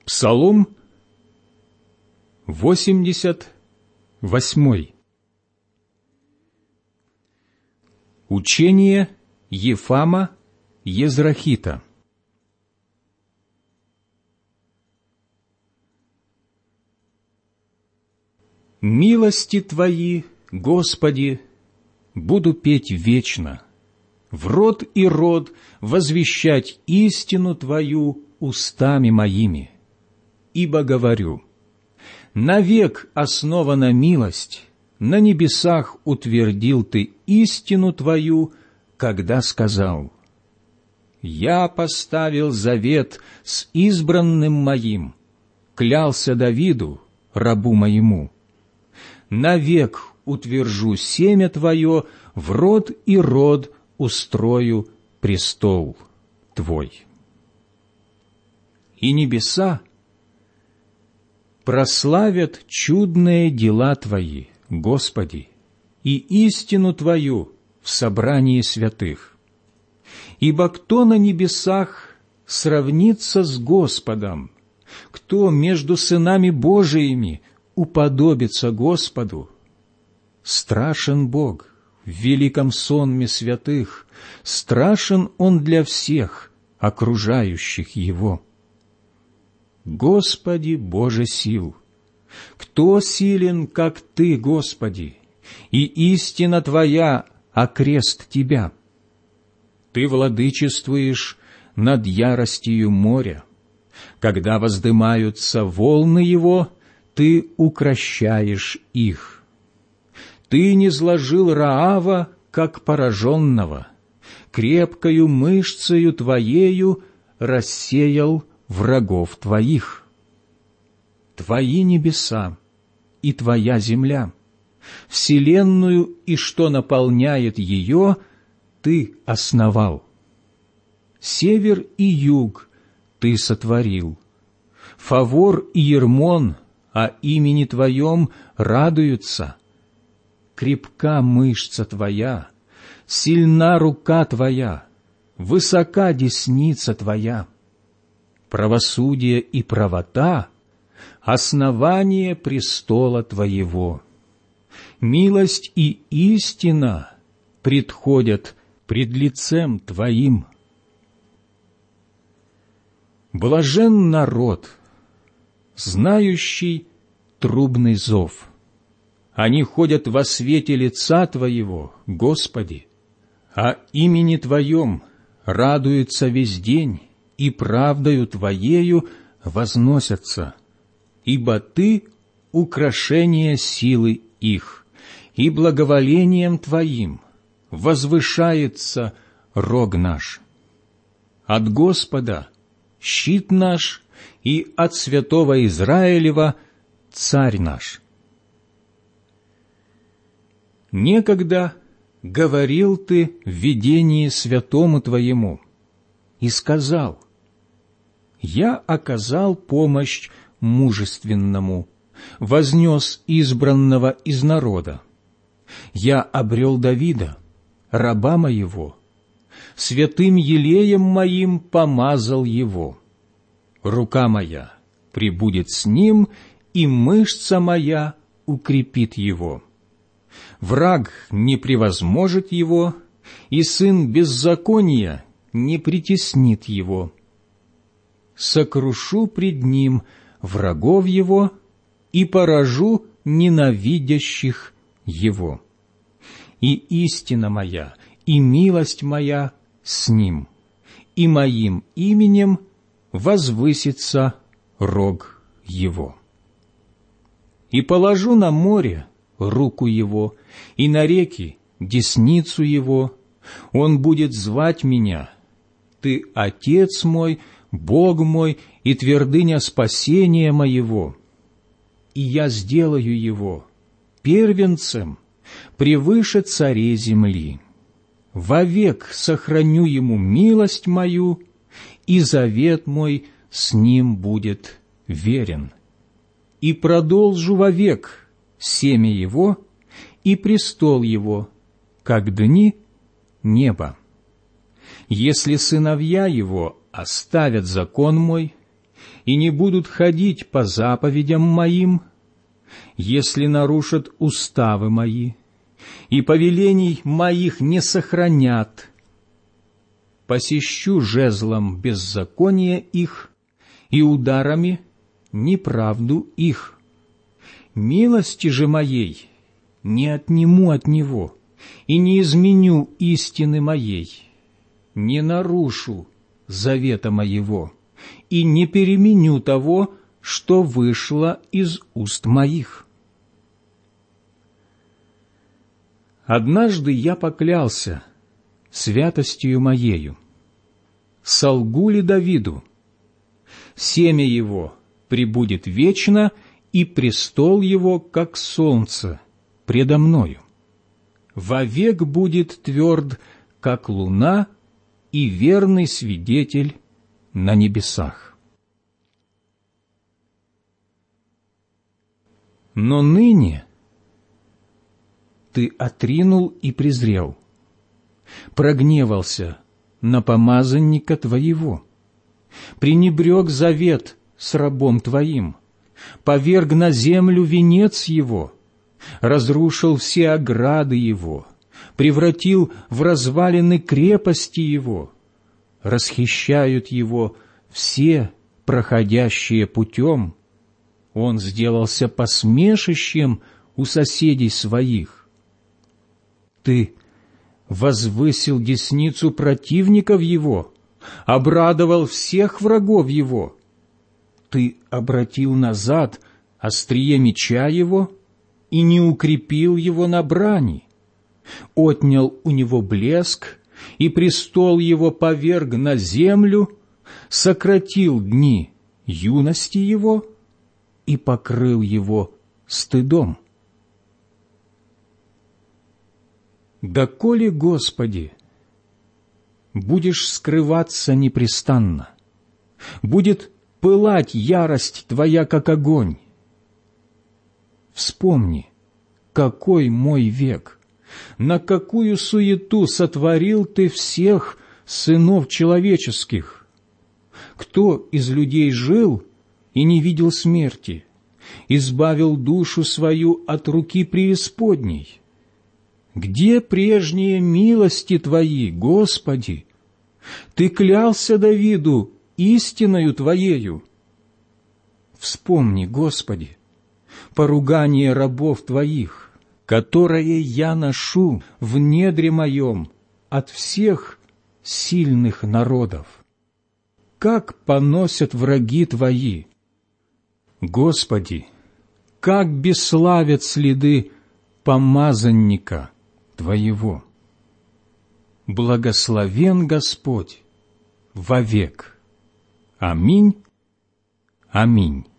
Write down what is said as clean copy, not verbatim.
Псалом 88. Учение Ефама Езрахита. Милости Твои, Господи, буду петь вечно, в род и род возвещать истину Твою устами моими. Ибо говорю, навек основана милость, на небесах утвердил Ты истину Твою, когда сказал: «Я поставил завет с избранным моим, клялся Давиду, рабу моему. Навек утвержу семя Твое, в род и род устрою престол Твой». И небеса прославят чудные дела Твои, Господи, и истину Твою в собрании святых. Ибо кто на небесах сравнится с Господом? Кто между сынами Божиими уподобится Господу? Страшен Бог в великом сонме святых, страшен Он для всех, окружающих Его. Господи, Боже сил, кто силен, как Ты, Господи, и истина Твоя окрест Тебя? Ты владычествуешь над яростью моря. Когда воздымаются волны его, Ты укрощаешь их. Ты низложил Раава, как пораженного, крепкою мышцею Твоею рассеял врагов Твоих. Твои небеса и Твоя земля, вселенную и что наполняет ее, Ты основал. Север и юг Ты сотворил. Фавор и Ермон о имени Твоем радуются. Крепка мышца Твоя, сильна рука Твоя, высока десница Твоя. Правосудие и правота — основание престола Твоего. Милость и истина предходят пред лицем Твоим. Блажен народ, знающий трубный зов. Они ходят во свете лица Твоего, Господи, о имени Твоем радуются весь день, и правдою Твоею возносятся, ибо Ты — украшение силы их, и благоволением Твоим возвышается рог наш. От Господа щит наш, и от святого Израилева царь наш. Некогда говорил Ты в видении святому Твоему и сказал: «Я оказал помощь мужественному, вознес избранного из народа. Я обрел Давида, раба моего, святым елеем моим помазал его. Рука моя пребудет с ним, и мышца моя укрепит его. Враг не превозможет его, и сын беззакония не притеснит его. Сокрушу пред ним врагов его и поражу ненавидящих его. И истина моя, и милость моя с ним, и моим именем возвысится рог его. И положу на море руку его, и на реки десницу его. Он будет звать меня: Ты Отец мой, Бог мой и твердыня спасения моего. И я сделаю его первенцем превыше царей земли. Вовек сохраню ему милость мою, и завет мой с ним будет верен. И продолжу вовек семя его и престол его, как дни неба. Если сыновья его оставят закон мой и не будут ходить по заповедям моим, если нарушат уставы мои, и повелений моих не сохранят, посещу жезлом беззакония их и ударами неправду их. Милости же моей не отниму от него, и не изменю истины моей, не нарушу завета моего, и не переменю того, что вышло из уст моих. Однажды я поклялся святостью моею. Солгу ли Давиду? Семя его пребудет вечно, и престол его, как солнце, предо мною. Вовек будет тверд, как луна, и верный свидетель на небесах. Но ныне ты отринул и презрел, прогневался на помазанника твоего, пренебрег завет с рабом твоим, поверг на землю венец его, разрушил все ограды его, превратил в развалины крепости его, расхищают его все проходящие путем, он сделался посмешищем у соседей своих. Ты возвысил десницу противников его, обрадовал всех врагов его. Ты обратил назад острие меча его и не укрепил его на брани, отнял у него блеск, и престол его поверг на землю, сократил дни юности его и покрыл его стыдом. Доколе, Господи, будешь скрываться непрестанно, будет пылать ярость Твоя, как огонь. Вспомни, какой мой век, на какую суету сотворил Ты всех сынов человеческих. Кто из людей жил и не видел смерти, избавил душу свою от руки преисподней? Где прежние милости Твои, Господи? Ты клялся Давиду истиною Твоею. Вспомни, Господи, поругание рабов Твоих, которое я ношу в недре моем от всех сильных народов. Как поносят враги Твои! Господи, как бесславят следы помазанника Твоего! Благословен Господь вовек. Аминь. Аминь.